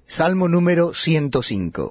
Salmo número 105.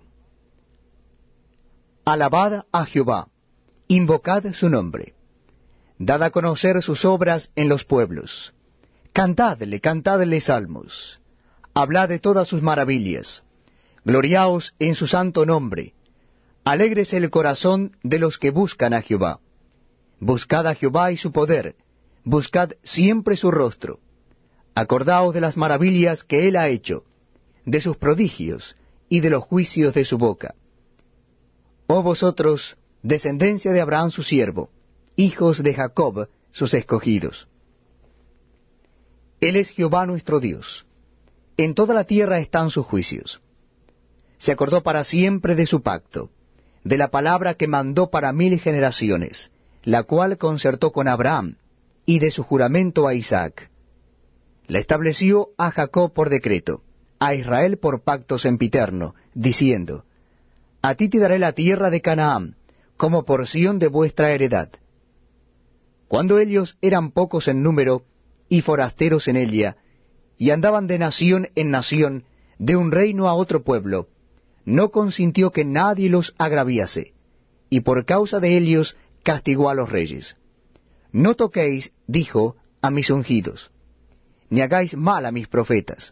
Alabad a Jehová, invocad su nombre, dad a conocer sus obras en los pueblos, cantadle salmos, hablad de todas sus maravillas, gloriaos en su santo nombre, alégrese el corazón de los que buscan a Jehová. Buscad a Jehová y su poder, buscad siempre su rostro. Acordaos de las maravillas que él ha hecho, de sus prodigios y de los juicios de su boca. Oh vosotros, descendencia de Abraham su siervo, hijos de Jacob sus escogidos. Él es Jehová nuestro Dios. En toda la tierra están sus juicios. Se acordó para siempre de su pacto, de la palabra que mandó para 1000 generaciones, la cual concertó con Abraham, y de su juramento a Isaac. La estableció a Jacob por decreto, a Israel por pacto sempiterno, diciendo: A ti te daré la tierra de Canaán, como porción de vuestra heredad. Cuando ellos eran pocos en número, y forasteros en ella, y andaban de nación en nación, de un reino a otro pueblo, no consintió que nadie los agraviase, y por causa de ellos castigó a los reyes. No toquéis, dijo, a mis ungidos, ni hagáis mal a mis profetas.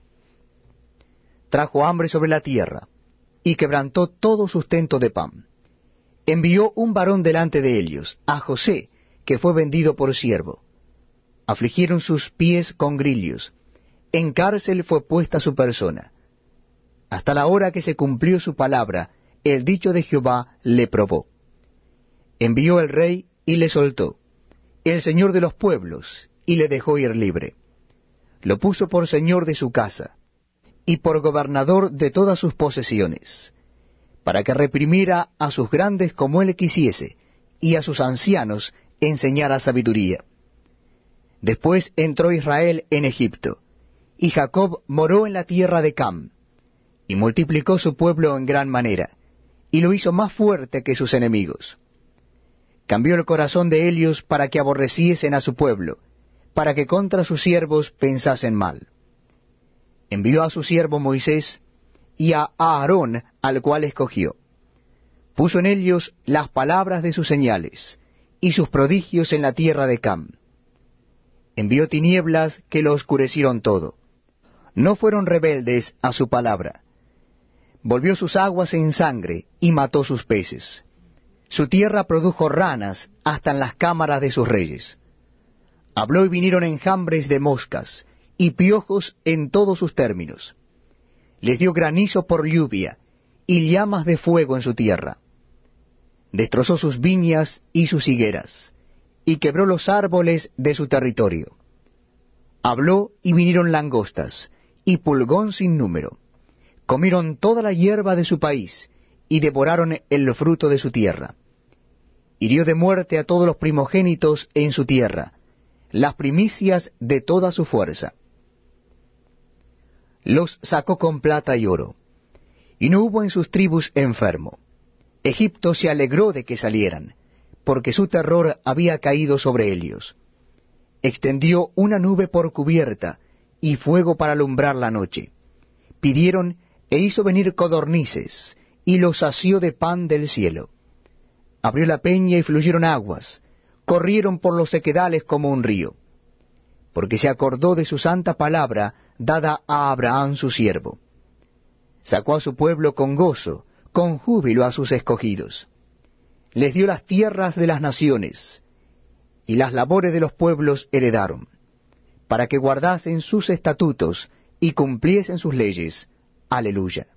Trajo hambre sobre la tierra, y quebrantó todo sustento de pan. Envió un varón delante de ellos, a José, que fue vendido por siervo. Afligieron sus pies con grillos, en cárcel fue puesta su persona. Hasta la hora que se cumplió su palabra, el dicho de Jehová le probó. Envió el rey y le soltó, el señor de los pueblos, y le dejó ir libre. Lo puso por señor de su casa, y por gobernador de todas sus posesiones, para que reprimiera a sus grandes como él quisiese, y a sus ancianos enseñara sabiduría. Después entró Israel en Egipto, y Jacob moró en la tierra de Cam, y multiplicó su pueblo en gran manera, y lo hizo más fuerte que sus enemigos. Cambió el corazón de ellos para que aborreciesen a su pueblo, para que contra sus siervos pensasen mal. Envió a su siervo Moisés y a Aarón, al cual escogió. Puso en ellos las palabras de sus señales, y sus prodigios en la tierra de Cam. Envió tinieblas que lo oscurecieron todo. No fueron rebeldes a su palabra. Volvió sus aguas en sangre, y mató sus peces. Su tierra produjo ranas hasta en las cámaras de sus reyes. Habló y vinieron enjambres de moscas, y piojos en todos sus términos. Les dio granizo por lluvia, y llamas de fuego en su tierra. Destrozó sus viñas y sus higueras, y quebró los árboles de su territorio. Habló y vinieron langostas, y pulgón sin número. Comieron toda la hierba de su país, y devoraron el fruto de su tierra. Hirió de muerte a todos los primogénitos en su tierra, las primicias de toda su fuerza. Los sacó con plata y oro, y no hubo en sus tribus enfermo. Egipto se alegró de que salieran, porque su terror había caído sobre ellos. Extendió una nube por cubierta, y fuego para alumbrar la noche. Pidieron, e hizo venir codornices, y los sació de pan del cielo. Abrió la peña y fluyeron aguas, corrieron por los sequedales como un río. Porque se acordó de su santa palabra, dada a Abraham su siervo. Sacó a su pueblo con gozo, con júbilo a sus escogidos. Les dio las tierras de las naciones, y las labores de los pueblos heredaron, para que guardasen sus estatutos y cumpliesen sus leyes. Aleluya.